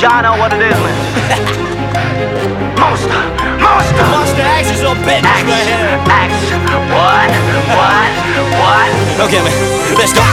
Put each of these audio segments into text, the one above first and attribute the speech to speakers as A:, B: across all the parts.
A: Y'all know what it is, man.
B: Monster X is on business right here.
A: X. What?
B: Okay, man, let's go.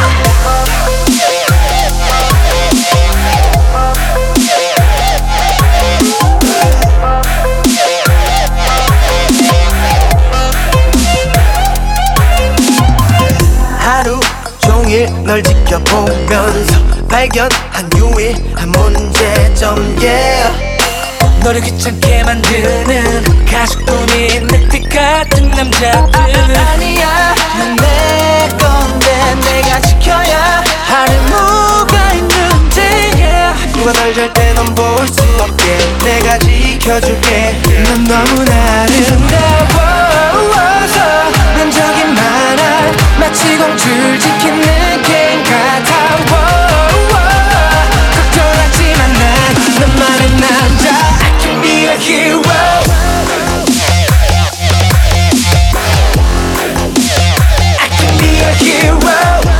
C: 하루 종일 널 지켜보면서 발견한 유일한 문제점 yeah.
D: 너를 귀찮게 만드는 가식뿐인 늑대 같은 남자들
C: 아니야 넌 내 건데 내가 지켜야 하는 뭐가 있는지 yeah. 누가 널 절대 넌 볼 수 없게 내가 지켜줄게 넌 너무나 아름다워서 난 저기 많아 마치 공주를 지킨 느낌 같아 걱정하지만 난 너만의 남자 I can be a hero I can be a hero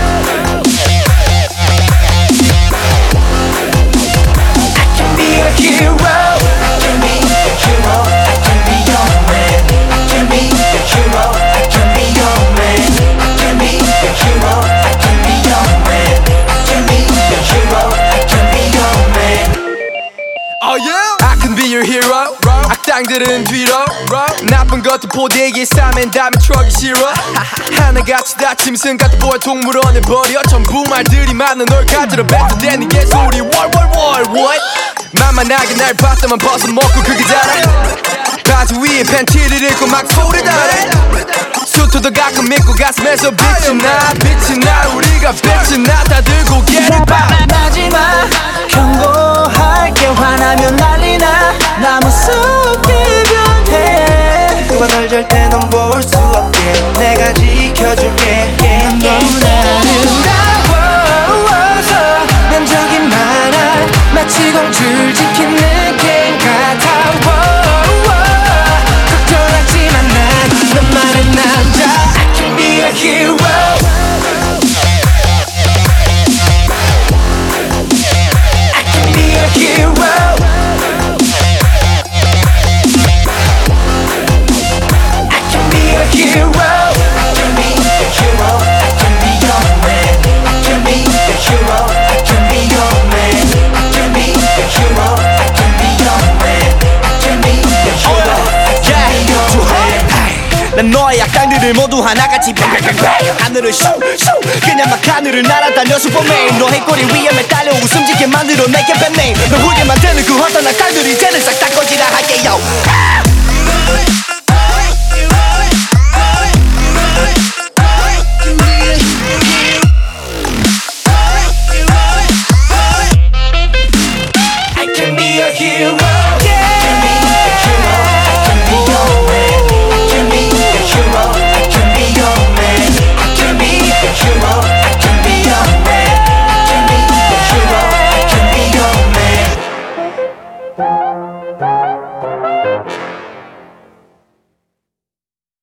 C: I can be a hero I can be a hero I can be your man I can be a hero I can be your man I can be a hero I can be your man I can be a hero I can be your man
B: Oh yeah, I can be your hero. 악당들은 뒤로 나쁜 것도 포대기에 싸맨 다음에 트럭이 싫어 하나같이 다 짐승 같은 보여 동물원에 버려 전부 말들이 많아 널 가지러 뱉어대는 개소리 What? 만만하게 날 봤다만 벗어먹고 그게 다라 바지 위에 팬티를 입고 막 소리 달아 수트도 가끔 입고 가슴에서 빛이 나 우리가 빛이 나 다들 고개를 봐
C: 마지막 경고할게 화나면 난리나 나 무섭게 변해 누가 널 절대 넌 볼 수 없게 내가 지켜줄게 넌 너무나 아름다워서 난 저기 많아 마치 공주를 지킨 느낌 같아 걱정하지만 난 너만의 남자 I can be a hero hero I can be a hero I can be a hero I can be your man I can be a hero I can be your man I can be a hero I can be your man I can be a hero I can be your man
B: 난 너의 악당들을 모두 하나같이 하늘을 슈 그냥 막 하늘을 날아다녀 슈퍼맨 너의 꼬리 위에 매달려 웃음 짓게 만들어 내게 뱉네 널 울게 만드는 그 어떤 악당들이 쟤는 싹 다 꺼지라 할게요